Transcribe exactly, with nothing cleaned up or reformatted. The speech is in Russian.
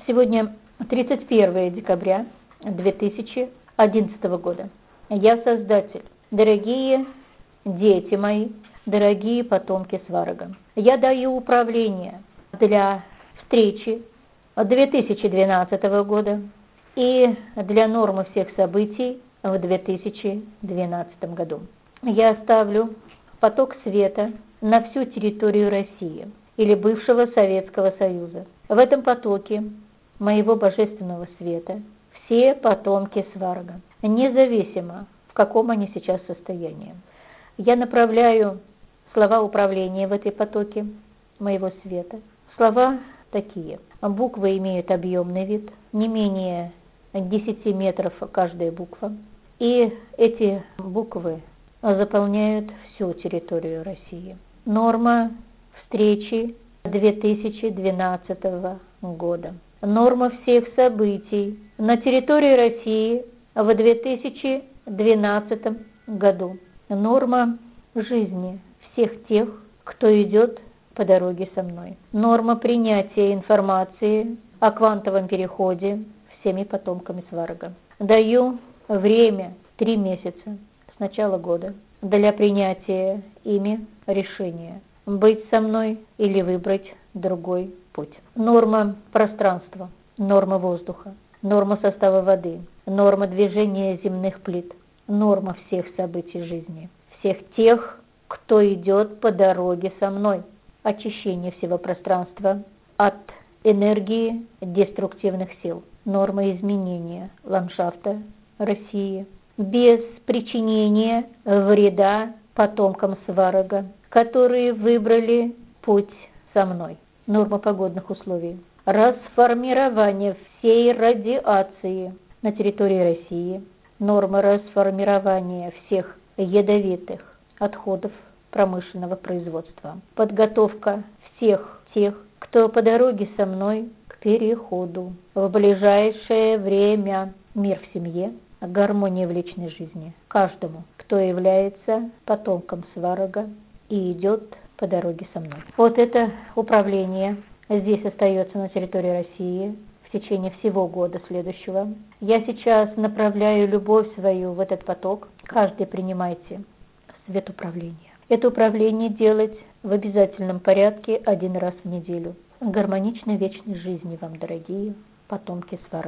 Сегодня тридцать первое декабря две тысячи одиннадцатого года. Я Создатель, дорогие дети мои, дорогие потомки Сварога. Я даю управление для встречи две тысячи двенадцатого года и для нормы всех событий в две тысячи двенадцатом году. Я оставлю поток света на всю территорию России или бывшего Советского Союза. В этом потоке моего божественного света все потомки Сварога, независимо в каком они сейчас состоянии. Я направляю слова управления в этой потоке моего света. Слова такие. Буквы имеют объемный вид, не менее десяти метров каждая буква. И эти буквы заполняют всю территорию России. Норма встречи две тысячи двенадцатого года. Норма всех событий на территории России в две тысячи двенадцатом году. Норма жизни всех тех, кто идет по дороге со мной. Норма принятия информации о квантовом переходе всеми потомками Сварога. Даю время три месяца с начала года для принятия ими решения быть со мной или выбрать другой путь. Норма пространства, норма воздуха, норма состава воды, норма движения земных плит, норма всех событий жизни, всех тех, кто идет по дороге со мной. Очищение всего пространства от энергии деструктивных сил. Норма изменения ландшафта России без причинения вреда потомкам Сварога, которые выбрали путь со мной. Норма погодных условий. Расформирование всей радиации на территории России. Норма расформирования всех ядовитых отходов промышленного производства. Подготовка всех тех, кто по дороге со мной к переходу. В ближайшее время мир в семье, гармония в личной жизни. Каждому, кто является потомком Сварога и идет по дороге со мной. Вот это управление здесь остается на территории России в течение всего года следующего. Я сейчас направляю любовь свою в этот поток. Каждый принимайте свет управления. Это управление делать в обязательном порядке один раз в неделю. Гармоничной вечной жизни вам, дорогие потомки Сварога.